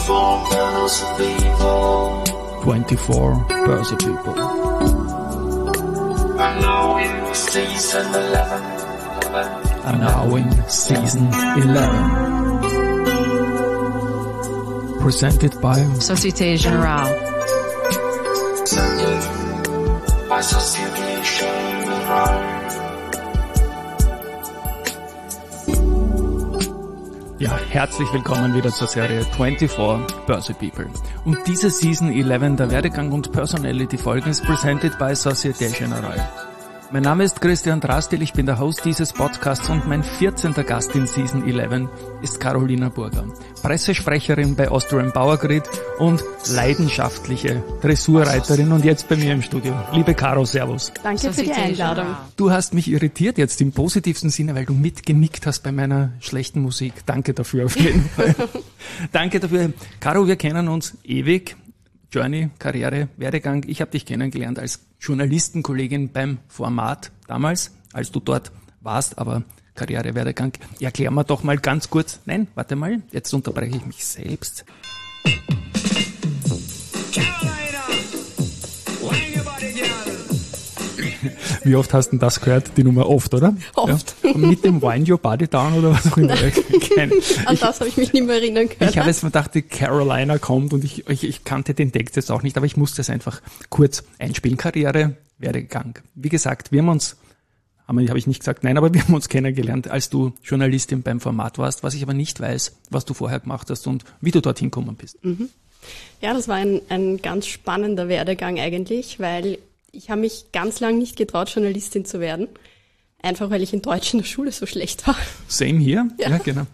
24 Börse People. I'm now in season 11. I'm now in season 11. Presented by Société Générale. By Société Générale. Ja, herzlich willkommen wieder zur Serie 24 Börse People. Und diese Season 11 der Werdegang und Personality Folgen ist presented by Société Générale. Mein Name ist Christian Drastil, ich bin der Host dieses Podcasts und mein 14. Gast in Season 11 ist Carolina Burger, Pressesprecherin bei Austrian Power Grid und leidenschaftliche Dressurreiterin und jetzt bei mir im Studio. Liebe Caro, servus. Danke für die Einladung. Du hast mich irritiert jetzt im positivsten Sinne, weil du mitgenickt hast bei meiner schlechten Musik. Danke dafür auf jeden Fall. Danke dafür. Caro, wir kennen uns ewig. Journey, Karriere, Werdegang. Ich habe dich kennengelernt als Journalistenkollegin beim Format damals, als du dort warst, aber Karriere, Werdegang. Erklär mir doch mal ganz kurz. Nein, warte mal, jetzt unterbreche ich mich selbst. Wie oft hast du das gehört? Die Nummer oft, oder? Oft. Ja. Mit dem Wind Your Body Down oder was auch immer. An das habe ich mich nicht mehr erinnern können. Ich habe jetzt gedacht, die Carolina kommt und ich kannte den Text jetzt auch nicht, aber ich musste es einfach kurz einspielen. Karriere, Werdegang. Wie gesagt, wir haben uns, habe ich nicht gesagt, nein, aber wir haben uns kennengelernt, als du Journalistin beim Format warst, was ich aber nicht weiß, was du vorher gemacht hast und wie du dorthin gekommen bist. Mhm. Ja, das war ein ganz spannender Werdegang eigentlich, weil ich habe mich ganz lang nicht getraut, Journalistin zu werden. Einfach, weil ich in Deutsch in der Schule so schlecht war. Same hier. Ja, genau.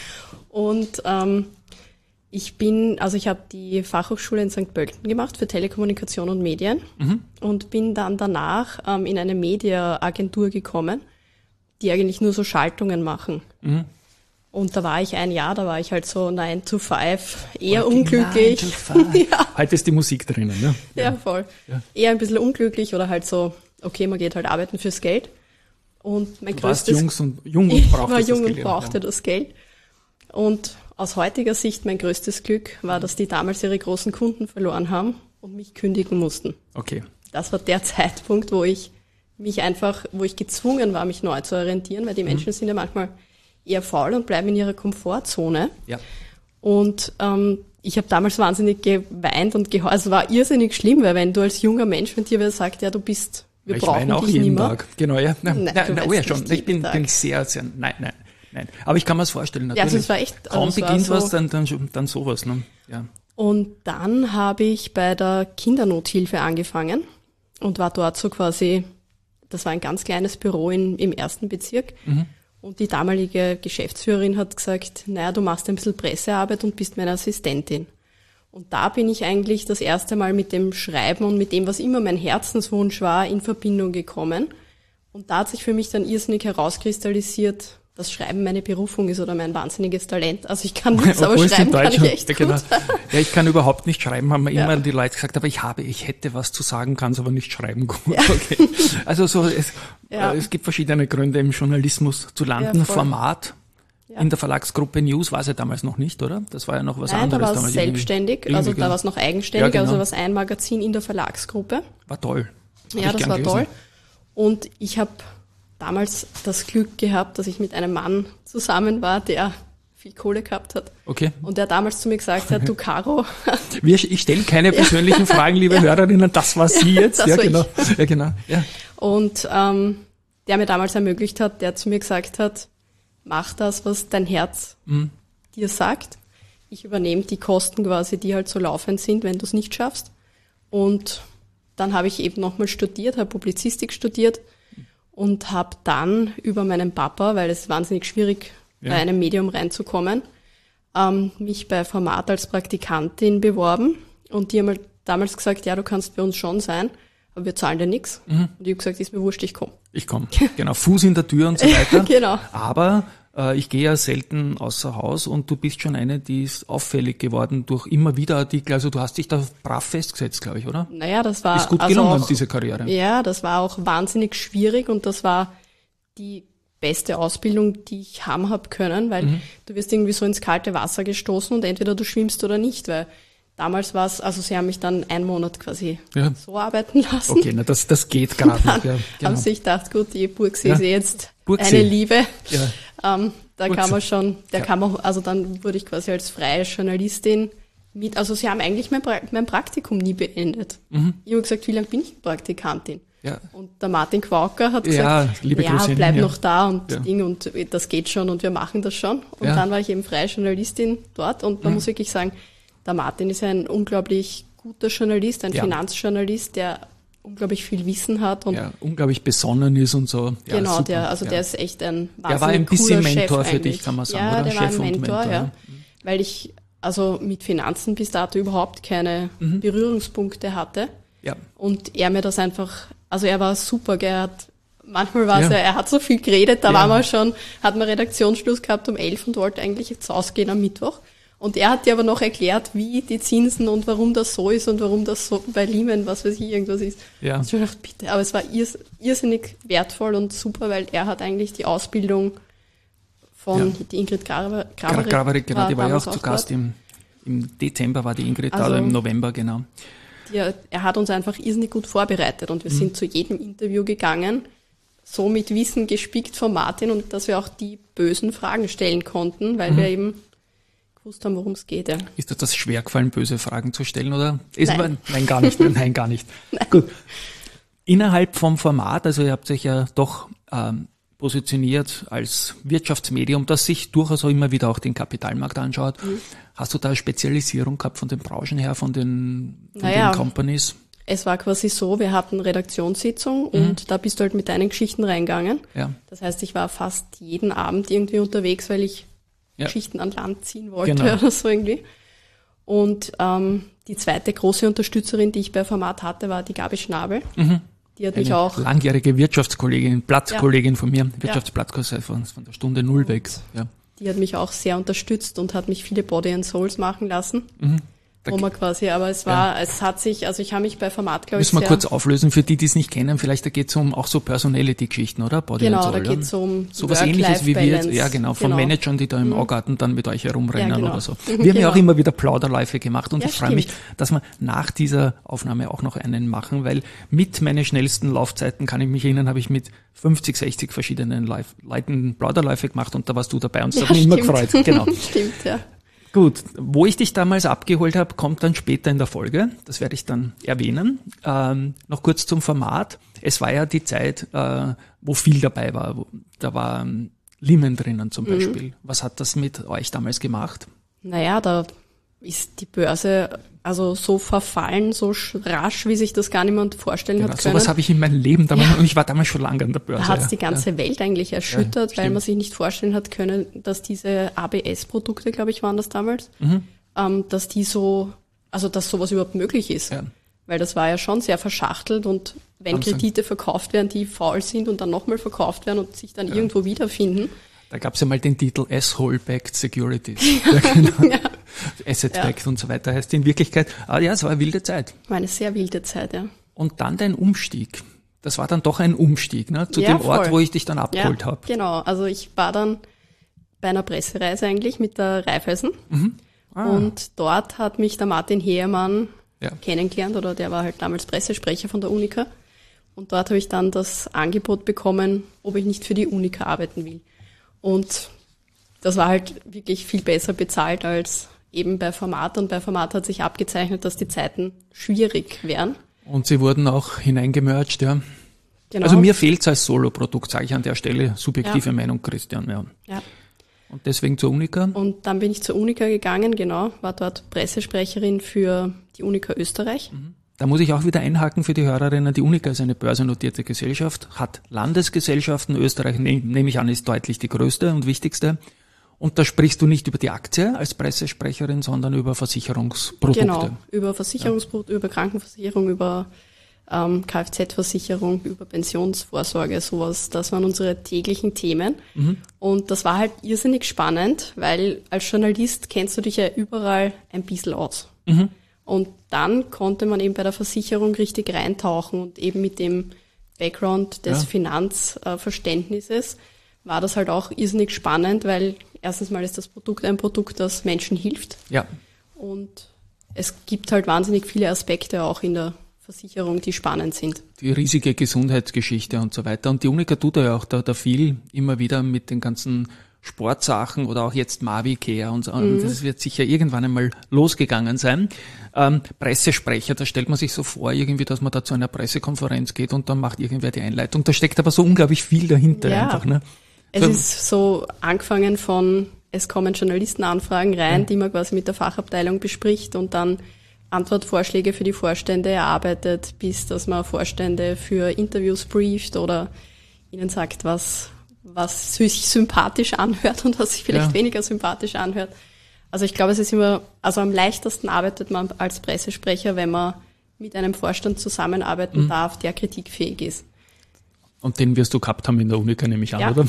Und ich habe die Fachhochschule in St. Pölten gemacht für Telekommunikation und Medien und bin dann danach in eine Mediaagentur gekommen, die eigentlich nur so Schaltungen machen. Mhm. Und da war ich ein Jahr, da war ich halt so 9 to 5, eher unglücklich. 9 to 5. Ja. Heute ist die Musik drinnen, ne? Ja, voll. Ja. Eher ein bisschen unglücklich oder halt so, okay, man geht halt arbeiten fürs Geld. Und mein größtes... jung und brauchte das Geld. Und aus heutiger Sicht mein größtes Glück war, dass die damals ihre großen Kunden verloren haben und mich kündigen mussten. Okay. Das war der Zeitpunkt, wo ich gezwungen war, mich neu zu orientieren, weil die Menschen sind ja manchmal eher faul und bleiben in ihrer Komfortzone. Ja. Und ich habe damals wahnsinnig geweint und geheult. Es war irrsinnig schlimm, weil wenn du als junger Mensch, wenn dir wer sagt, ja, wir brauchen dich nicht mehr. Tag. Genau, ja. Nein, schon. Ich bin sehr, nein. Aber ich kann mir das vorstellen, natürlich. Ja, also es war echt, kaum beginnt was, dann sowas, ne? Ja. Und dann habe ich bei der Kindernothilfe angefangen und war dort so quasi, das war ein ganz kleines Büro im ersten Bezirk. Mhm. Und die damalige Geschäftsführerin hat gesagt, naja, du machst ein bisschen Pressearbeit und bist meine Assistentin. Und da bin ich eigentlich das erste Mal mit dem Schreiben und mit dem, was immer mein Herzenswunsch war, in Verbindung gekommen. Und da hat sich für mich dann irrsinnig herauskristallisiert, dass Schreiben meine Berufung ist oder mein wahnsinniges Talent. Also ich kann nichts, aber schreiben kann ich echt gut. Genau. Ja, ich kann überhaupt nicht schreiben, haben mir immer die Leute gesagt, aber ich hätte was zu sagen, kann es aber nicht schreiben gut. Ja. Okay. Also es gibt verschiedene Gründe im Journalismus zu landen. Format in der Verlagsgruppe News war es ja damals noch nicht, oder? Das war ja noch was anderes. Da war es selbstständig, also da war es noch eigenständig, also war es ein Magazin in der Verlagsgruppe. War toll. Ja, das war toll. Und ich habe damals das Glück gehabt, dass ich mit einem Mann zusammen war, der viel Kohle gehabt hat. Okay. Und der damals zu mir gesagt hat, du Caro. Ich stelle keine persönlichen Fragen, liebe Hörerinnen, das war sie jetzt. Das ja, war genau. Ich. Ja, genau. Ja. Und der mir damals ermöglicht hat, der zu mir gesagt hat, mach das, was dein Herz dir sagt. Ich übernehme die Kosten quasi, die halt so laufend sind, wenn du es nicht schaffst. Und dann habe ich eben nochmal studiert, habe Publizistik studiert und habe dann über meinen Papa, weil es ist wahnsinnig schwierig, bei einem Medium reinzukommen, mich bei Format als Praktikantin beworben. Und die haben damals gesagt, ja, du kannst bei uns schon sein, aber wir zahlen dir nichts. Und ich habe gesagt, ist mir wurscht, ich komme. Ich komme, genau, Fuß in der Tür und so weiter. Genau. Aber ich gehe ja selten außer Haus und du bist schon eine, die ist auffällig geworden durch immer wieder Artikel. Also du hast dich da brav festgesetzt, glaube ich, oder? Naja, das war... Ist gut gelungen, diese Karriere. Ja, das war auch wahnsinnig schwierig und das war die beste Ausbildung, die ich haben habe können, weil du wirst irgendwie so ins kalte Wasser gestoßen und entweder du schwimmst oder nicht, weil damals war es, also sie haben mich dann 1 Monat quasi so arbeiten lassen. Okay, na das geht gerade noch. Ja, genau. Haben sich gedacht, gut, die Burgsee ist jetzt Burgsee. eine Liebe. Ja. Da kann man schon, also dann wurde ich quasi als freie Journalistin mit, also sie haben eigentlich mein Praktikum nie beendet. Ich habe gesagt, wie lange bin ich Praktikantin? Ja. Und der Martin Quauker hat gesagt, liebe Grüße, bleib noch da und Ding und das geht schon und wir machen das schon. Und Ja. dann war ich eben freie Journalistin dort und man muss wirklich sagen, der Martin ist ein unglaublich guter Journalist, ein Finanzjournalist, der unglaublich viel Wissen hat und unglaublich besonnen ist und so. Ja, genau, super. der ist echt ein wahnsinnig Der war ein bisschen cooler Mentor Chef für dich, eigentlich. kann man sagen, ja, oder? der war Chef ein und Mentor, Mentor, ja. Weil ich also mit Finanzen bis dato überhaupt keine Berührungspunkte hatte. Ja. Und er mir das einfach, also er war super, manchmal war es er hat so viel geredet, da hat man Redaktionsschluss gehabt um 11 und wollte eigentlich jetzt ausgehen am Mittwoch. Und er hat dir aber noch erklärt, wie die Zinsen und warum das so ist und warum das so bei Lehman, was weiß ich, irgendwas ist. Ja. Und ich habe gedacht, bitte, aber es war irrsinnig wertvoll und super, weil er hat eigentlich die Ausbildung von die Ingrid Graberig, genau, die war ja auch zu dort. Gast im Dezember war die Ingrid da, Also- oder im November, genau. Er hat uns einfach irrsinnig gut vorbereitet und wir sind zu jedem Interview gegangen, so mit Wissen gespickt von Martin und dass wir auch die bösen Fragen stellen konnten, weil wir eben gewusst haben, worum es geht. Ja. Ist dir das schwer gefallen, böse Fragen zu stellen, oder? Nein, gar nicht. Nein, gar nicht. Gut. Innerhalb vom Format, also ihr habt euch ja doch positioniert als Wirtschaftsmedium, das sich durchaus auch immer wieder auch den Kapitalmarkt anschaut. Hast du da eine Spezialisierung gehabt von den Branchen her, von den Companies? Es war quasi so, wir hatten Redaktionssitzung und da bist du halt mit deinen Geschichten reingegangen. Ja. Das heißt, ich war fast jeden Abend irgendwie unterwegs, weil ich Geschichten an Land ziehen wollte oder so irgendwie. Und die zweite große Unterstützerin, die ich bei Format hatte, war die Gabi Schnabel. Die hat mich auch... langjährige Wirtschaftskollegin, Platzkollegin von mir, Wirtschaftsplatzkurs von der Stunde Null weg. Ja. Die hat mich auch sehr unterstützt und hat mich viele Body and Souls machen lassen. Wo man quasi, aber es hat sich, also ich habe mich bei Format, glaube ich, müssen wir kurz auflösen, für die, die es nicht kennen, vielleicht da geht es um auch so Personality-Geschichten, oder? Body genau, and Soul, da geht es um so was Ähnliches wie wir jetzt, ja genau, von Managern, die da im Augarten dann mit euch herumrennen oder so. Wir haben ja auch immer wieder Plauderläufe gemacht und ich freue mich, dass wir nach dieser Aufnahme auch noch einen machen, weil mit meinen schnellsten Laufzeiten, kann ich mich erinnern, habe ich mit 50, 60 verschiedenen Leuten Plauderläufe gemacht und da warst du dabei und das hat mich immer gefreut. Genau. Stimmt, ja. Gut, wo ich dich damals abgeholt habe, kommt dann später in der Folge. Das werde ich dann erwähnen. Noch kurz zum Format. Es war ja die Zeit, wo viel dabei war. Da war Lehman drinnen zum Beispiel. Was hat das mit euch damals gemacht? Naja, da ist die Börse also so verfallen, so rasch, wie sich das gar niemand vorstellen hat können. Sowas habe ich in meinem Leben damals, und ich war damals schon lange an der Börse. Da hat es die ganze Welt eigentlich erschüttert, weil man sich nicht vorstellen hat können, dass diese ABS-Produkte, glaube ich, waren das damals, dass die so, also dass sowas überhaupt möglich ist. Ja. Weil das war ja schon sehr verschachtelt und wenn Kredite verkauft werden, die faul sind und dann nochmal verkauft werden und sich dann irgendwo wiederfinden. Da gab es ja mal den Titel Asshole-Backed Securities. Ja, genau. Asset-Backed und so weiter heißt in Wirklichkeit. Es war eine wilde Zeit. War eine sehr wilde Zeit, ja. Und dann dein Umstieg. Das war dann doch ein Umstieg, ne? Zu dem Ort, wo ich dich dann abgeholt habe. Genau, also ich war dann bei einer Pressereise eigentlich mit der Raiffeisen. Und dort hat mich der Martin Heermann kennengelernt, oder der war halt damals Pressesprecher von der Unica. Und dort habe ich dann das Angebot bekommen, ob ich nicht für die Unica arbeiten will. Und das war halt wirklich viel besser bezahlt als eben bei Format. Und bei Format hat sich abgezeichnet, dass die Zeiten schwierig wären. Und sie wurden auch hineingemerged, ja. Genau. Also mir fehlt's als Solo-Produkt, sage ich an der Stelle. Subjektive Meinung, Christian, ja. Und deswegen zur Unica? Und dann bin ich zur Unica gegangen, genau, war dort Pressesprecherin für die Unica Österreich. Da muss ich auch wieder einhaken für die Hörerinnen. Die Unica ist eine börsennotierte Gesellschaft, hat Landesgesellschaften. Österreich, nehme ich an, ist deutlich die größte und wichtigste. Und da sprichst du nicht über die Aktie als Pressesprecherin, sondern über Versicherungsprodukte. Genau, über Versicherungsprodukte, über Krankenversicherung, über Kfz-Versicherung, über Pensionsvorsorge, sowas. Das waren unsere täglichen Themen. Und das war halt irrsinnig spannend, weil als Journalist kennst du dich ja überall ein bisschen aus. Und dann konnte man eben bei der Versicherung richtig reintauchen und eben mit dem Background des Finanzverständnisses war das halt auch irrsinnig spannend, weil erstens mal ist das Produkt ein Produkt, das Menschen hilft. Ja. Und es gibt halt wahnsinnig viele Aspekte auch in der Versicherung, die spannend sind. Die riesige Gesundheitsgeschichte und so weiter. Und die Unica tut ja auch da viel immer wieder mit den ganzen Sportsachen oder auch jetzt Mavi-Care und so. Und das wird sicher irgendwann einmal losgegangen sein. Pressesprecher, da stellt man sich so vor, irgendwie, dass man da zu einer Pressekonferenz geht und dann macht irgendwer die Einleitung. Da steckt aber so unglaublich viel dahinter einfach, ne? Es ist so angefangen von, es kommen Journalistenanfragen rein, die man quasi mit der Fachabteilung bespricht und dann Antwortvorschläge für die Vorstände erarbeitet, bis dass man Vorstände für Interviews brieft oder ihnen sagt, was sich sympathisch anhört und was sich vielleicht weniger sympathisch anhört. Also ich glaube, es ist immer, also am leichtesten arbeitet man als Pressesprecher, wenn man mit einem Vorstand zusammenarbeiten darf, der kritikfähig ist. Und den wirst du gehabt haben in der Unica, nehme ich an, oder?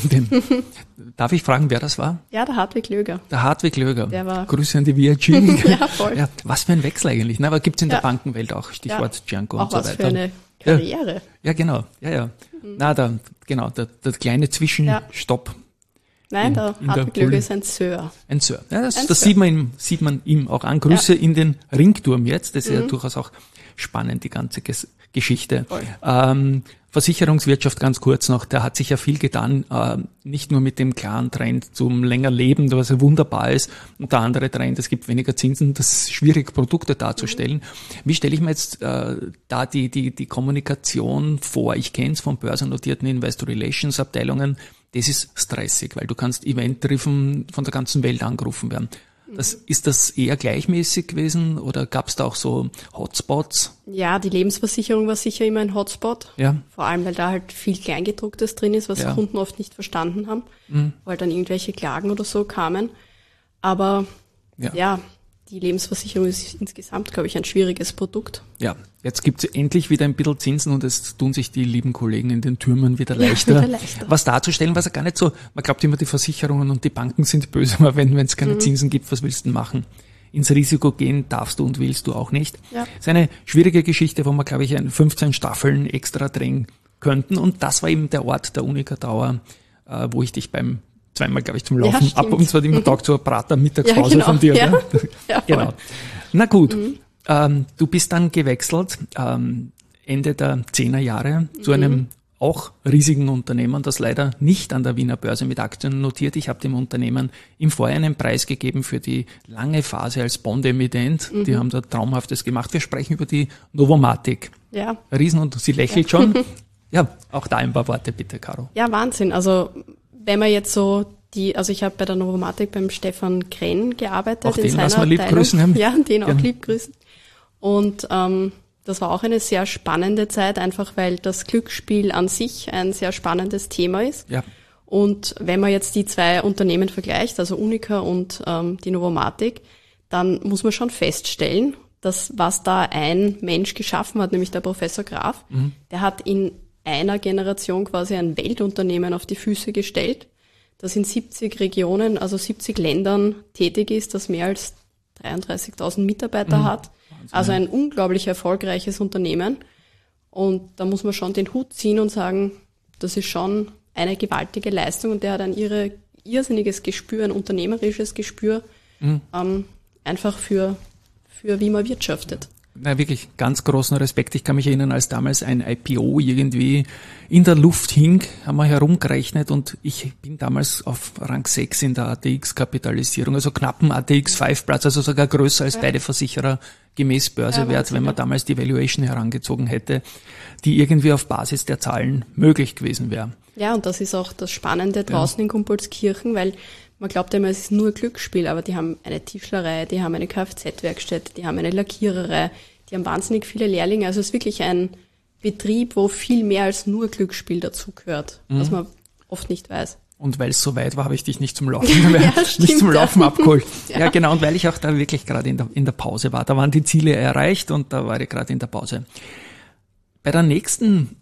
Darf ich fragen, wer das war? Ja, der Hartwig Löger. Der Hartwig Löger. Der war Grüße an die VIG. Ja, voll. Ja, was für ein Wechsel eigentlich. Na, aber gibt's in der Bankenwelt auch, Stichwort Django und so weiter. Auch was für eine Karriere. Ja, genau. Ja. Na, der kleine Zwischenstopp. Nein, der Hartwig Löger ist ein Sir. Ein Sir. Ja, das sieht man ihm auch an. Grüße in den Ringturm jetzt. Das ist ja durchaus auch spannend, die ganze Geschichte. Versicherungswirtschaft ganz kurz noch, da hat sich ja viel getan, nicht nur mit dem klaren Trend zum länger Leben, was ja wunderbar ist, und der andere Trend, es gibt weniger Zinsen, das ist schwierig, Produkte darzustellen. Wie stelle ich mir jetzt da die Kommunikation vor? Ich kenne es von börsennotierten Investor Relations Abteilungen, das ist stressig, weil du kannst Event-Driven von der ganzen Welt angerufen werden. Ist das eher gleichmäßig gewesen oder gab es da auch so Hotspots? Ja, die Lebensversicherung war sicher immer ein Hotspot. Ja. Vor allem, weil da halt viel Kleingedrucktes drin ist, was Kunden oft nicht verstanden haben, weil dann irgendwelche Klagen oder so kamen. Aber die Lebensversicherung ist insgesamt, glaube ich, ein schwieriges Produkt. Ja, jetzt gibt's endlich wieder ein bisschen Zinsen und es tun sich die lieben Kollegen in den Türmen wieder leichter, was darzustellen, was ja gar nicht so, man glaubt immer, die Versicherungen und die Banken sind böse, aber wenn es keine Zinsen gibt, was willst du denn machen? Ins Risiko gehen darfst du und willst du auch nicht. Ja. Das ist eine schwierige Geschichte, wo wir, glaube ich, 15 Staffeln extra drehen könnten und das war eben der Ort der Unica Tower, wo ich dich zweimal, glaube ich, zum Laufen ab und zu immer Tag zur Prater-Mittagspause von dir. Ja. Ja, genau. Na gut, du bist dann gewechselt Ende der 10er Jahre zu einem auch riesigen Unternehmen, das leider nicht an der Wiener Börse mit Aktien notiert. Ich habe dem Unternehmen im Vorjahr einen Preis gegeben für die lange Phase als Bond-Emittent. Die haben da Traumhaftes gemacht. Wir sprechen über die Novomatic. Ja. Riesen und sie lächelt schon. Ja, auch da ein paar Worte bitte, Caro. Ja, Wahnsinn. Also wenn man jetzt so ich habe bei der Novomatic beim Stefan Krenn gearbeitet. Auch den lassen wir lieb grüßen. Ja, den auch lieb grüßen. Und das war auch eine sehr spannende Zeit, einfach weil das Glücksspiel an sich ein sehr spannendes Thema ist. Ja. Und wenn man jetzt die zwei Unternehmen vergleicht, also Unica und die Novomatic, dann muss man schon feststellen, dass was da ein Mensch geschaffen hat, nämlich der Professor Graf, der hat in einer Generation quasi ein Weltunternehmen auf die Füße gestellt, das in 70 Regionen, also 70 Ländern tätig ist, das mehr als 33.000 Mitarbeiter hat. Wahnsinn. Also ein unglaublich erfolgreiches Unternehmen. Und da muss man schon den Hut ziehen und sagen, das ist schon eine gewaltige Leistung und der hat ein irrsinniges Gespür, ein unternehmerisches Gespür, einfach für wie man wirtschaftet. Na, wirklich ganz großen Respekt. Ich kann mich erinnern, als damals ein IPO irgendwie in der Luft hing, haben wir herumgerechnet und ich bin damals auf Rang 6 in der ATX-Kapitalisierung, also knappen ATX-5-Platz, also sogar größer als beide Versicherer gemäß Börsewert, wenn man damals die Valuation herangezogen hätte, die irgendwie auf Basis der Zahlen möglich gewesen wäre. Ja, und das ist auch das Spannende draußen in Gumpoldskirchen, weil man glaubt immer, es ist nur Glücksspiel, aber die haben eine Tischlerei, die haben eine Kfz-Werkstätte, die haben eine Lackiererei, die haben wahnsinnig viele Lehrlinge. Also es ist wirklich ein Betrieb, wo viel mehr als nur Glücksspiel dazugehört, was man oft nicht weiß. Und weil es so weit war, habe ich dich nicht zum Laufen, abgeholt. Ja, genau. Und weil ich auch da wirklich gerade in der Pause war. Da waren die Ziele erreicht und da war ich gerade in der Pause. Bei der nächsten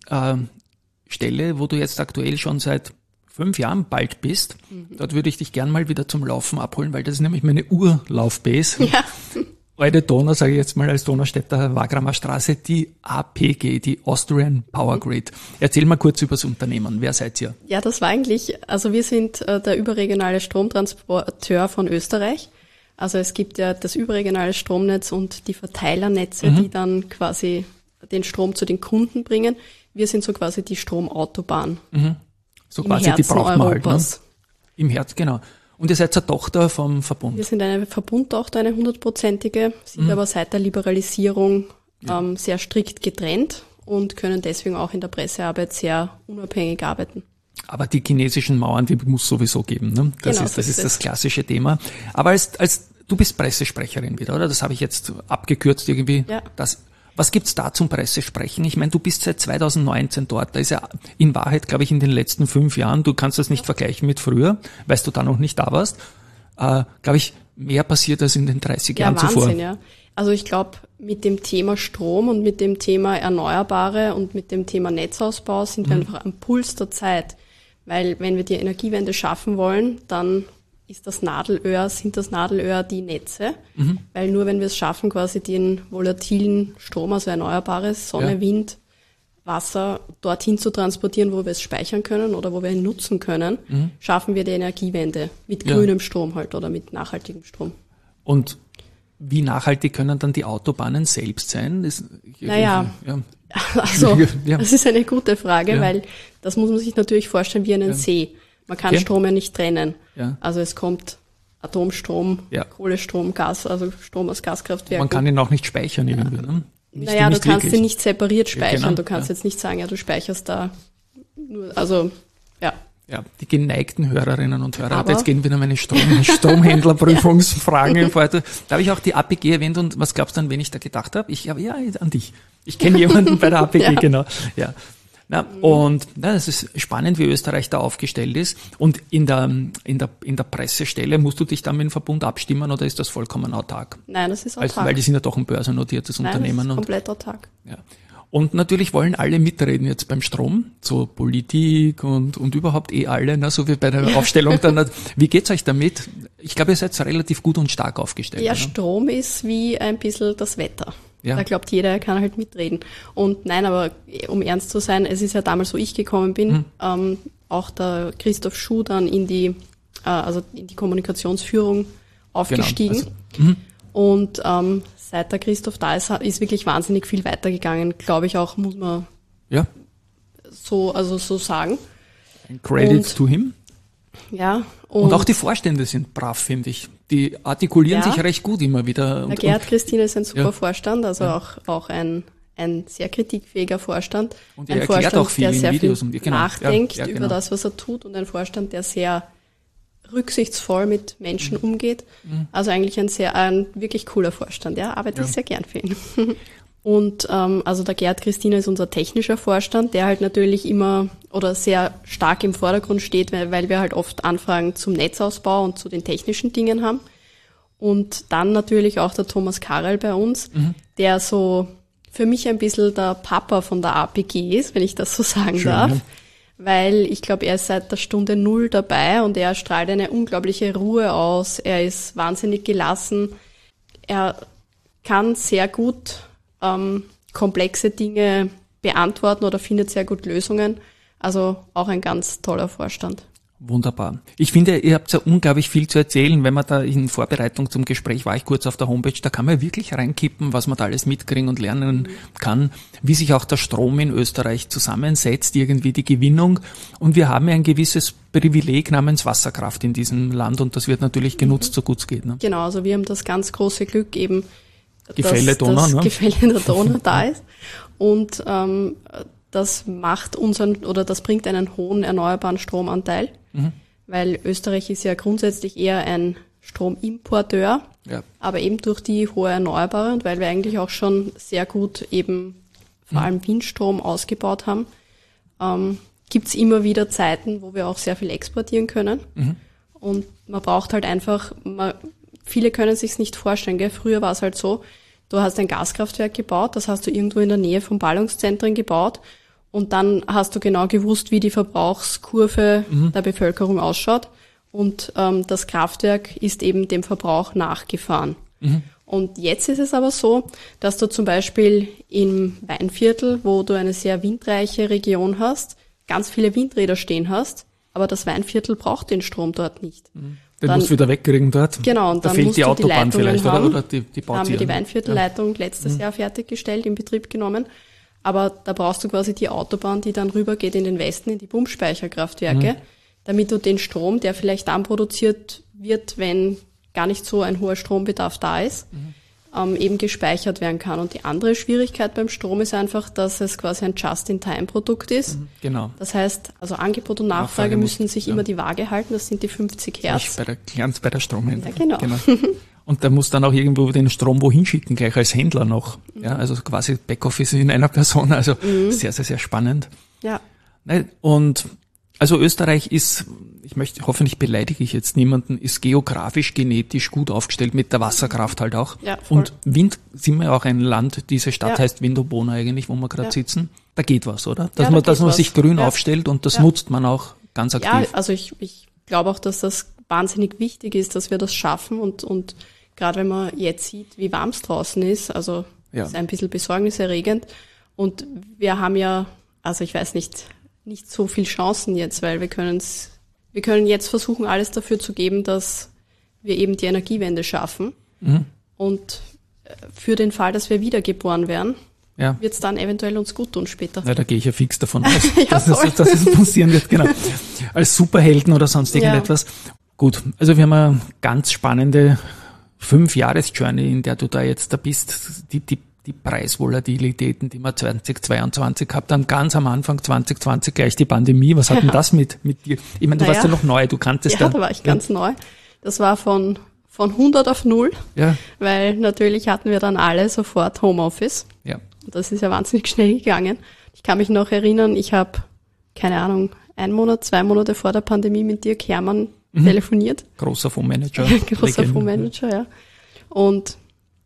Stelle, wo du jetzt aktuell schon seit 5 Jahren bald bist, dort würde ich dich gern mal wieder zum Laufen abholen, weil das ist nämlich meine Urlaufbase. Ja. alte Donau, sage ich jetzt mal als Donaustädter Wagramer Straße, die APG, die Austrian Power Grid. Erzähl mal kurz über das Unternehmen. Wer seid ihr? Ja, das war eigentlich, also wir sind der überregionale Stromtransporteur von Österreich. Also es gibt ja das überregionale Stromnetz und die Verteilernetze, die dann quasi den Strom zu den Kunden bringen. Wir sind so quasi die Stromautobahn. So im quasi, Herzen die braucht man Europas. halt. Ne? Im Herz, genau. Und ihr seid eine Tochter vom Verbund. Wir sind eine Verbundtochter, eine 100%ige, sind aber seit der Liberalisierung sehr strikt getrennt und können deswegen auch in der Pressearbeit sehr unabhängig arbeiten. Aber die chinesischen Mauern, die muss sowieso geben. Ne? Das Genau, ist das klassische Thema. Aber als du bist Pressesprecherin wieder, oder? Das habe ich jetzt abgekürzt irgendwie. Ja. Was gibt's da zum Pressesprechen? Ich meine, du bist seit 2019 dort. Da ist ja in Wahrheit, glaube ich, in den letzten 5 Jahren, du kannst das nicht vergleichen mit früher, weil du da noch nicht da warst, glaube ich, mehr passiert als in den 30 Jahren Wahnsinn, zuvor. Ja. Also ich glaube, mit dem Thema Strom und mit dem Thema Erneuerbare und mit dem Thema Netzausbau sind wir einfach am Puls der Zeit. Weil wenn wir die Energiewende schaffen wollen, dann sind das Nadelöhr die Netze. Weil nur wenn wir es schaffen, quasi den volatilen Strom, also Erneuerbares, Sonne, Wind, Wasser dorthin zu transportieren, wo wir es speichern können oder wo wir ihn nutzen können, schaffen wir die Energiewende mit grünem Strom halt oder mit nachhaltigem Strom. Und wie nachhaltig können dann die Autobahnen selbst sein? Das ist eine gute Frage, weil das muss man sich natürlich vorstellen wie einen See. Man kann Strom ja nicht trennen. Ja. Also es kommt Atomstrom, Kohlestrom, Gas, also Strom aus Gaskraftwerken. Man kann ihn auch nicht speichern irgendwie, ne? Du kannst ihn nicht separiert speichern. Ja, genau. Du kannst jetzt nicht sagen, du speicherst da nur, also, Ja, die geneigten Hörerinnen und Hörer. Aber jetzt gehen wieder meine Stromhändlerprüfungsfragen weiter. Da habe ich auch die APG erwähnt und was glaubst du, an wen ich da gedacht habe? An dich. Ich kenne jemanden bei der APG, genau. Ja. Das ist spannend, wie Österreich da aufgestellt ist. Und in der Pressestelle musst du dich dann mit dem Verbund abstimmen oder ist das vollkommen autark? Nein, das ist autark. Weil die sind ja doch ein börsennotiertes Unternehmen. Das ist komplett autark. Ja. Und natürlich wollen alle mitreden jetzt beim Strom, so Politik und überhaupt alle, ne, so wie bei der Aufstellung dann. Wie geht's euch damit? Ich glaube, ihr seid relativ gut und stark aufgestellt. Ja, oder? Strom ist wie ein bisschen das Wetter. Ja. Da glaubt jeder, er kann halt mitreden. Und nein, aber um ernst zu sein, es ist ja damals, wo ich gekommen bin, auch der Christoph Schuh dann in die Kommunikationsführung aufgestiegen. Genau. Und seit der Christoph da ist wirklich wahnsinnig viel weitergegangen, glaube ich auch, muss man so sagen. Ein Credit to him. Ja. Und auch die Vorstände sind brav, finde ich. Die artikulieren sich recht gut immer wieder. Der Gerhard Christine ist ein super Vorstand, also auch ein sehr kritikfähiger Vorstand. Und er erklärt Vorstand, auch viel der in sehr Videos viel genau. nachdenkt über das, was er tut, und ein Vorstand, der sehr rücksichtsvoll mit Menschen umgeht. Also eigentlich ein wirklich cooler Vorstand. Ja, arbeite ich sehr gern für ihn. Und also der Gerhard Christine ist unser technischer Vorstand, der halt natürlich immer oder sehr stark im Vordergrund steht, weil wir halt oft Anfragen zum Netzausbau und zu den technischen Dingen haben. Und dann natürlich auch der Thomas Karel bei uns, der so für mich ein bisschen der Papa von der APG ist, wenn ich das so sagen darf. Ja. Weil ich glaube, er ist seit der Stunde 0 dabei und er strahlt eine unglaubliche Ruhe aus. Er ist wahnsinnig gelassen. Er kann sehr gut komplexe Dinge beantworten oder findet sehr gut Lösungen. Also auch ein ganz toller Vorstand. Wunderbar. Ich finde, ihr habt ja unglaublich viel zu erzählen. Wenn man da in Vorbereitung zum Gespräch war ich kurz auf der Homepage, da kann man wirklich reinkippen, was man da alles mitkriegen und lernen kann, wie sich auch der Strom in Österreich zusammensetzt, irgendwie die Gewinnung. Und wir haben ja ein gewisses Privileg namens Wasserkraft in diesem Land und das wird natürlich genutzt, so gut es geht. Ne? Genau, also wir haben das ganz große Glück eben, Gefälle Donau, das Gefälle der Donau da ist. Und das das bringt einen hohen erneuerbaren Stromanteil, weil Österreich ist ja grundsätzlich eher ein Stromimporteur, aber eben durch die hohe Erneuerbare und weil wir eigentlich auch schon sehr gut eben vor allem Windstrom ausgebaut haben, gibt's immer wieder Zeiten, wo wir auch sehr viel exportieren können. Und man braucht halt einfach, viele können sich's nicht vorstellen, gell? Früher war es halt so, du hast ein Gaskraftwerk gebaut, das hast du irgendwo in der Nähe von Ballungszentren gebaut und dann hast du genau gewusst, wie die Verbrauchskurve der Bevölkerung ausschaut und das Kraftwerk ist eben dem Verbrauch nachgefahren. Und jetzt ist es aber so, dass du zum Beispiel im Weinviertel, wo du eine sehr windreiche Region hast, ganz viele Windräder stehen hast, aber das Weinviertel braucht den Strom dort nicht. Den musst du wieder wegkriegen dort. Genau, und da dann fehlt musst die du Autobahn die Leitungen vielleicht, haben. oder die Da baut haben sie wir die an. Weinviertelleitung letztes Jahr fertiggestellt, in Betrieb genommen. Aber da brauchst du quasi die Autobahn, die dann rübergeht in den Westen, in die Pumpspeicherkraftwerke, damit du den Strom, der vielleicht dann produziert wird, wenn gar nicht so ein hoher Strombedarf da ist, eben gespeichert werden kann. Und die andere Schwierigkeit beim Strom ist einfach, dass es quasi ein Just-in-Time-Produkt ist. Genau. Das heißt, also Angebot und Nachfrage müssen sich immer die Waage halten. Das sind die 50 Hertz. Bei der Stromhändler. Ja, genau. Und da muss dann auch irgendwo den Strom wohin schicken, gleich als Händler noch. Ja, also quasi Backoffice in einer Person. Also sehr, sehr, sehr spannend. Ja. Und also Österreich ist, hoffentlich beleidige ich jetzt niemanden, ist geografisch, genetisch gut aufgestellt, mit der Wasserkraft halt auch. Ja, voll. Und Wind, sind wir auch ein Land, diese Stadt Ja. heißt Windobona eigentlich, wo wir gerade sitzen. Da geht was, oder? Ja, Dass man was. sich grün Ja. aufstellt und das nutzt man auch ganz aktiv. Ja, also ich glaube auch, dass das wahnsinnig wichtig ist, dass wir das schaffen und gerade wenn man jetzt sieht, wie warm es draußen ist, also ist ein bisschen besorgniserregend. Und wir haben ja, also ich weiß nicht so viel Chancen jetzt, weil wir können jetzt versuchen, alles dafür zu geben, dass wir eben die Energiewende schaffen. Und für den Fall, dass wir wiedergeboren werden, wird es dann eventuell uns gut tun später. Ja, da gehe ich ja fix davon aus, voll. dass es passieren wird, genau. Als Superhelden oder sonst irgendetwas. Gut, also wir haben eine ganz spannende 5-Jahres-Journey, in der du da jetzt da bist. Die Preisvolatilitäten, die wir 2022 gehabt haben, ganz am Anfang 2020 gleich die Pandemie. Was hat denn das mit dir? Ich meine, du warst ja noch neu, du kanntest da war ich ganz neu. Das war von 100 auf 0, weil natürlich hatten wir dann alle sofort Homeoffice. Ja. Und das ist ja wahnsinnig schnell gegangen. Ich kann mich noch erinnern, ich habe, keine Ahnung, 1 Monat, 2 Monate vor der Pandemie mit Dirk Herrmann telefoniert. Großer Fondsmanager. Großer Fondsmanager, ja. Und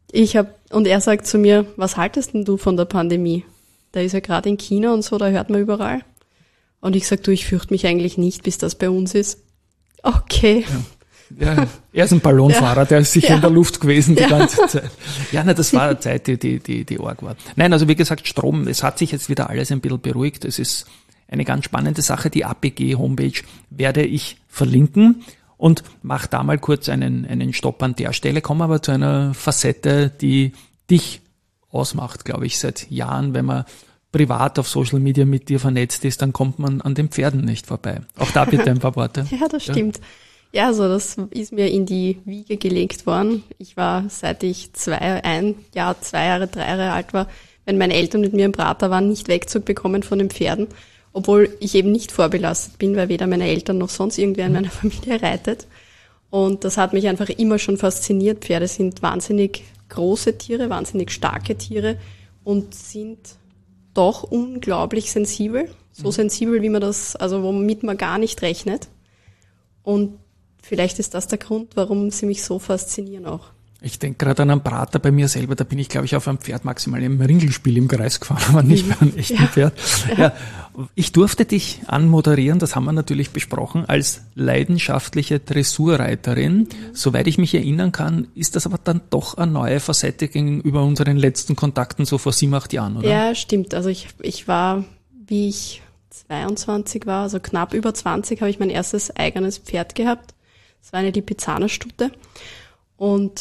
er sagt zu mir, was haltest denn du von der Pandemie? Der ist ja gerade in China und so, da hört man überall. Und ich sag, ich fürchte mich eigentlich nicht, bis das bei uns ist. Okay. Ja, er ist ein Ballonfahrer, der ist sicher in der Luft gewesen die ganze Zeit. Ja, das war eine Zeit, die arg war. Nein, also wie gesagt, Strom, es hat sich jetzt wieder alles ein bisschen beruhigt. Es ist eine ganz spannende Sache. Die APG-Homepage werde ich verlinken. Und mach da mal kurz einen Stopp an der Stelle, komm aber zu einer Facette, die dich ausmacht, glaube ich, seit Jahren. Wenn man privat auf Social Media mit dir vernetzt ist, dann kommt man an den Pferden nicht vorbei. Auch da bitte ein paar Worte. Ja, das stimmt. Ja, also das ist mir in die Wiege gelegt worden. Ich war, seit ich 2 Jahre, 3 Jahre alt war, wenn meine Eltern mit mir im Prater waren, nicht wegzubekommen von den Pferden. Obwohl ich eben nicht vorbelastet bin, weil weder meine Eltern noch sonst irgendwer in meiner Familie reitet. Und das hat mich einfach immer schon fasziniert. Pferde sind wahnsinnig große Tiere, wahnsinnig starke Tiere und sind doch unglaublich sensibel. So sensibel, wie man das, also womit man gar nicht rechnet. Und vielleicht ist das der Grund, warum sie mich so faszinieren auch. Ich denke gerade an einen Prater bei mir selber, da bin ich, glaube ich, auf einem Pferd maximal im Ringelspiel im Kreis gefahren, aber nicht bei einem echten Pferd. Ja. Ich durfte dich anmoderieren, das haben wir natürlich besprochen, als leidenschaftliche Dressurreiterin. Soweit ich mich erinnern kann, ist das aber dann doch eine neue Facette gegenüber unseren letzten Kontakten so vor 7, 8 Jahren, oder? Ja, stimmt. Also ich war, wie ich 22 war, also knapp über 20, habe ich mein erstes eigenes Pferd gehabt. Das war eine Lipizzaner-Stute. Und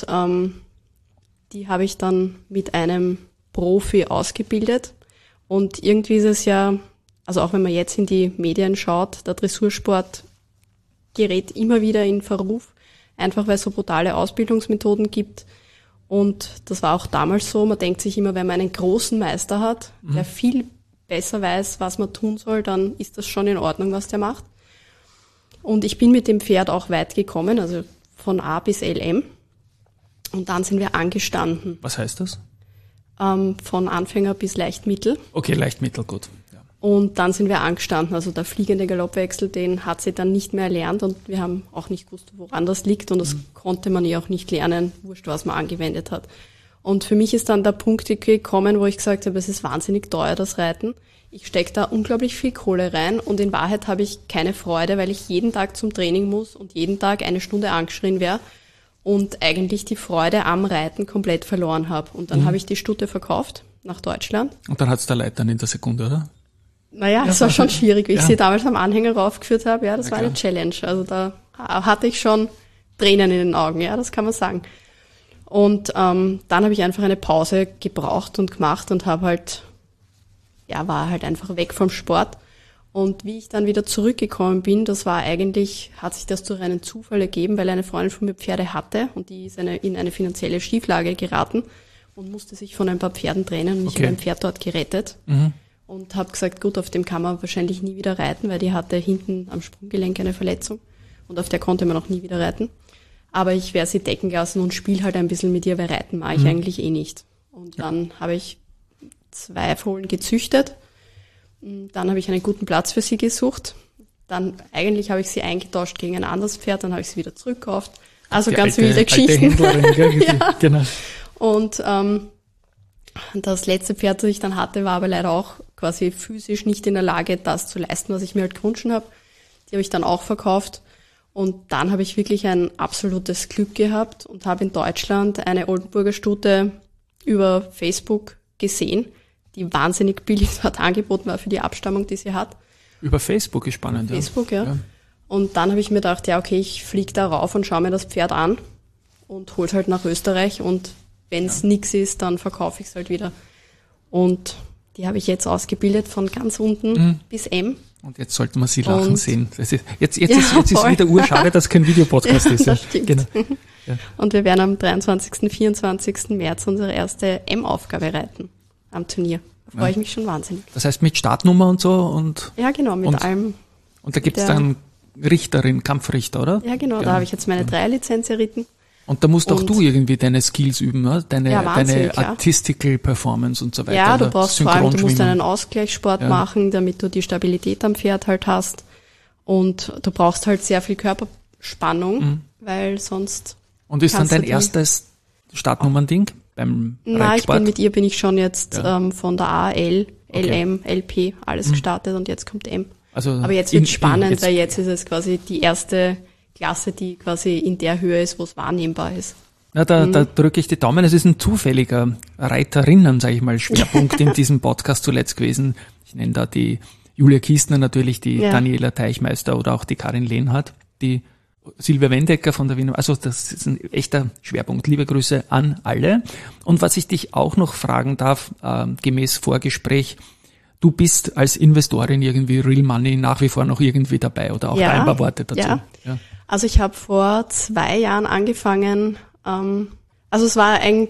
die habe ich dann mit einem Profi ausgebildet. Und irgendwie ist es ja, also auch wenn man jetzt in die Medien schaut, der Dressursport gerät immer wieder in Verruf, einfach weil es so brutale Ausbildungsmethoden gibt. Und das war auch damals so. Man denkt sich immer, wenn man einen großen Meister hat, der viel besser weiß, was man tun soll, dann ist das schon in Ordnung, was der macht. Und ich bin mit dem Pferd auch weit gekommen, also von A bis LM. Und dann sind wir angestanden. Was heißt das? Von Anfänger bis Leichtmittel. Okay, Leichtmittel, gut. Ja. Und dann sind wir angestanden. Also der fliegende Galoppwechsel, den hat sie dann nicht mehr erlernt und wir haben auch nicht gewusst, woran das liegt. Und das konnte man ja auch nicht lernen, wurscht, was man angewendet hat. Und für mich ist dann der Punkt gekommen, wo ich gesagt habe, es ist wahnsinnig teuer, das Reiten. Ich stecke da unglaublich viel Kohle rein und in Wahrheit habe ich keine Freude, weil ich jeden Tag zum Training muss und jeden Tag 1 Stunde angeschrien wäre. und eigentlich die Freude am Reiten komplett verloren habe. Und dann habe ich die Stute verkauft nach Deutschland. Und dann hat's da Leute dann in der Sekunde, oder? Naja, es war schon schwierig, wie ich ja. sie damals am Anhänger raufgeführt habe. Ja, das war eine Challenge. Also da hatte ich schon Tränen in den Augen, ja, das kann man sagen. Und dann habe ich einfach eine Pause gebraucht und gemacht und habe halt, ja, war halt einfach weg vom Sport. Und wie ich dann wieder zurückgekommen bin, das war eigentlich, hat sich das durch einen Zufall ergeben, weil eine Freundin von mir Pferde hatte und die ist in eine finanzielle Schieflage geraten und musste sich von ein paar Pferden trennen und ich habe ein Pferd dort gerettet. Und habe gesagt, gut, auf dem kann man wahrscheinlich nie wieder reiten, weil die hatte hinten am Sprunggelenk eine Verletzung und auf der konnte man auch nie wieder reiten. Aber ich werde sie decken lassen und spiele halt ein bisschen mit ihr, weil reiten mache ich eigentlich eh nicht. Und dann habe ich 2 Fohlen gezüchtet. Dann habe ich einen guten Platz für sie gesucht. Dann eigentlich habe ich sie eingetauscht gegen ein anderes Pferd, dann habe ich sie wieder zurückgekauft. Also die ganz wilde Geschichten. Ja. Genau. Und das letzte Pferd, das ich dann hatte, war aber leider auch quasi physisch nicht in der Lage, das zu leisten, was ich mir halt gewünscht habe. Die habe ich dann auch verkauft. Und dann habe ich wirklich ein absolutes Glück gehabt und habe in Deutschland eine Oldenburger Stute über Facebook gesehen, die wahnsinnig billig dort angeboten war für die Abstammung, die sie hat. Über Facebook ist spannend, Facebook, ja. Und dann habe ich mir gedacht, ja, okay, ich fliege da rauf und schaue mir das Pferd an und hole es halt nach Österreich und wenn es nix ist, dann verkaufe ich es halt wieder. Und die habe ich jetzt ausgebildet von ganz unten bis M. Und jetzt sollte man sie lachen sehen. Das ist, jetzt ist wieder urschade, dass kein Videopodcast ist. Das stimmt. Genau. Ja. Und wir werden am 23., 24. März unsere erste M-Aufgabe reiten am Turnier. Da freue ich mich schon wahnsinnig. Das heißt mit Startnummer und so? Und ja, genau, mit allem. Und da gibt es dann Richterin, Kampfrichter, oder? Ja, genau, da habe ich jetzt meine 3-Lizenz erritten. Und da musst auch du irgendwie deine Skills üben, ne? Deine Artistical Performance und so weiter. Ja, du brauchst vor allem, du musst einen Ausgleichssport machen, damit du die Stabilität am Pferd halt hast. Und du brauchst halt sehr viel Körperspannung, weil sonst. Und ist dann dein erstes Startnummern-Ding beim Reitsport? Mit ihr bin ich schon jetzt von der A, L, LM, LP, alles gestartet und jetzt kommt M. Also aber jetzt wird es spannend, weil jetzt ist es quasi die erste Klasse, die quasi in der Höhe ist, wo es wahrnehmbar ist. Na, da drücke ich die Daumen. Es ist ein zufälliger Reiterinnen, sage ich mal, Schwerpunkt in diesem Podcast zuletzt gewesen. Ich nenne da die Julia Kiestner natürlich, die Daniela Teichmeister oder auch die Karin Lehnhardt, die Silvia Wendecker von der Wiener. Also das ist ein echter Schwerpunkt. Liebe Grüße an alle. Und was ich dich auch noch fragen darf, gemäß Vorgespräch, du bist als Investorin irgendwie Real Money nach wie vor noch irgendwie dabei oder auch da ein paar Worte dazu. Ja. Also ich habe vor 2 Jahren angefangen, vor 2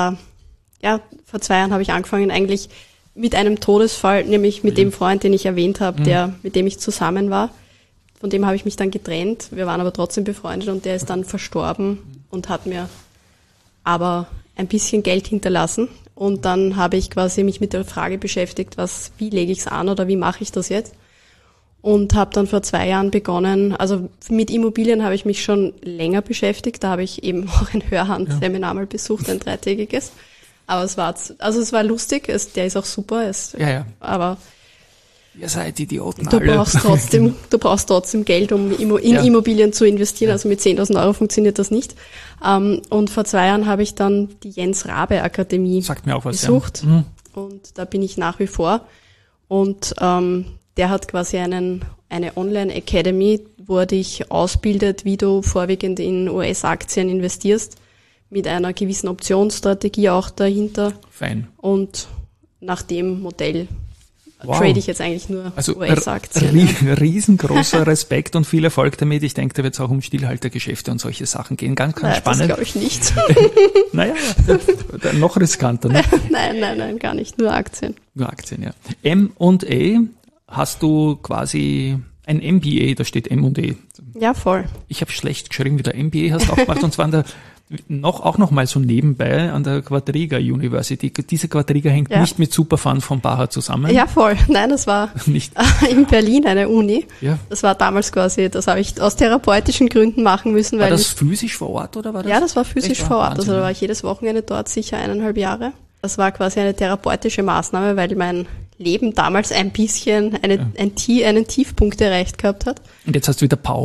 Jahren habe ich angefangen eigentlich mit einem Todesfall, nämlich mit dem Freund, den ich erwähnt habe, mit dem ich zusammen war. Von dem habe ich mich dann getrennt. Wir waren aber trotzdem befreundet und der ist dann verstorben und hat mir aber ein bisschen Geld hinterlassen. Und dann habe ich quasi mich mit der Frage beschäftigt, wie lege ich es an oder wie mache ich das jetzt? Und habe dann vor 2 Jahren begonnen, also mit Immobilien habe ich mich schon länger beschäftigt. Da habe ich eben auch ein Hörhand-Seminar mal besucht, ein 3-tägiges. Aber es war lustig, der ist auch super. Aber ihr seid Idioten du alle. Du brauchst trotzdem Geld, um in Immobilien zu investieren. Also mit 10.000 Euro funktioniert das nicht. Und vor 2 Jahren habe ich dann die Jens Rabe Akademie besucht. Ja. Und da bin ich nach wie vor. Und der hat quasi eine Online-Academy, wo er dich ausbildet, wie du vorwiegend in US-Aktien investierst, mit einer gewissen Optionsstrategie auch dahinter. Fein. Und nach dem Modell trade ich jetzt eigentlich nur US-Aktien. Riesengroßer Respekt und viel Erfolg damit. Ich denke, da wird es auch um Stillhaltergeschäfte und solche Sachen gehen. Ganz spannend. Das glaube ich nicht. Naja, noch riskanter. Ne? Nein, gar nicht. Nur Aktien. Nur Aktien, ja. M&A, hast du quasi ein MBA, da steht M&A. Ja, voll. Ich habe schlecht geschrieben, wie der MBA hast du auch gemacht, und zwar noch mal so nebenbei an der Quadriga University. Diese Quadriga hängt nicht mit Superfund von Baha zusammen. Ja, voll. Nein, das war nicht in Berlin eine Uni. Ja. Das war damals quasi, das habe ich aus therapeutischen Gründen machen müssen. War das physisch vor Ort oder war das? Ja, das war physisch vor Ort. Also da war ich jedes Wochenende dort, sicher 1,5 Jahre. Das war quasi eine therapeutische Maßnahme, weil mein Leben damals ein bisschen einen Tiefpunkt erreicht gehabt hat. Und jetzt hast du wieder Power.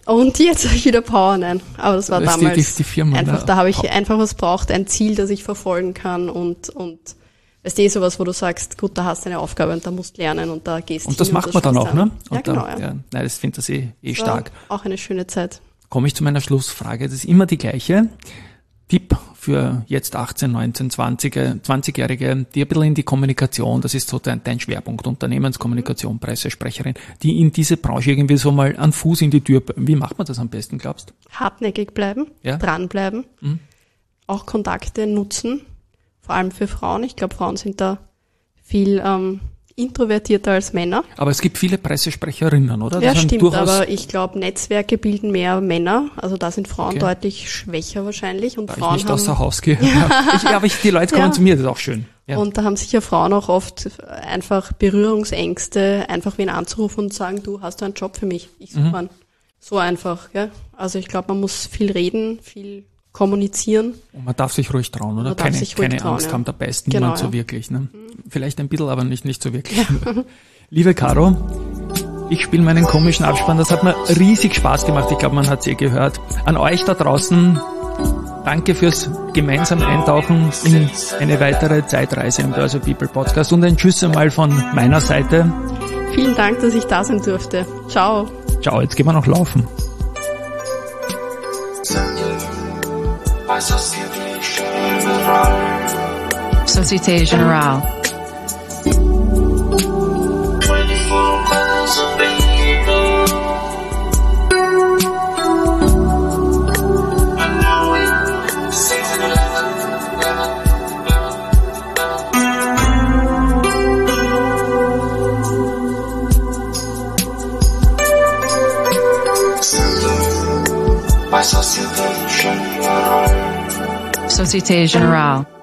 Und jetzt habe ich wieder Power, nein. Aber das war Das ist damals die Firma, einfach, ne? da habe ich einfach was braucht, ein Ziel, das ich verfolgen kann und weißt du, sowas, wo du sagst, gut, da hast du eine Aufgabe und da musst lernen und da gehst du Und das hin macht man dann auch, schaust ne? an. Und Ja, genau, da, ja. Nein, das finde ich stark. War auch eine schöne Zeit. Komme ich zu meiner Schlussfrage. Das ist immer die gleiche. Tipp für jetzt 18, 19, 20-Jährige, die ein bisschen in die Kommunikation, das ist so dein Schwerpunkt, Unternehmenskommunikation, Pressesprecherin, die in diese Branche irgendwie so mal einen Fuß in die Tür, wie macht man das am besten, glaubst du? Hartnäckig bleiben, Ja. dranbleiben, auch Kontakte nutzen, vor allem für Frauen. Ich glaube, Frauen sind da viel introvertierter als Männer. Aber es gibt viele Pressesprecherinnen, oder? Ja, Das sind stimmt, durchaus, aber ich glaube, Netzwerke bilden mehr Männer. Also da sind Frauen Okay. deutlich schwächer wahrscheinlich. Und da ich Frauen nicht außer haben, Haus gehe. Aber die Leute kommen Ja. zu mir, das ist auch schön. Ja. und da haben sicher Frauen auch oft einfach Berührungsängste, einfach wen anzurufen und sagen, du, hast du einen Job für mich? Ich suche einen. So einfach, gell? Also ich glaube, man muss viel reden, viel kommunizieren. Und man darf sich ruhig trauen, oder? Man darf sich ruhig keine trauen, Angst ja. haben, da beißt Genau, niemand so ja. wirklich. Ne? Vielleicht ein bisschen, aber nicht so wirklich. Liebe Caro, ich spiele meinen komischen Abspann. Das hat mir riesig Spaß gemacht. Ich glaube, man hat es gehört. An euch da draußen, danke fürs gemeinsame Eintauchen in eine weitere Zeitreise im Börse People Podcast und ein Tschüss einmal von meiner Seite. Vielen Dank, dass ich da sein durfte. Ciao. Ciao, jetzt gehen wir noch laufen. Société Générale. 24 miles of people. And now we're season 11. By Société Générale. Société Générale.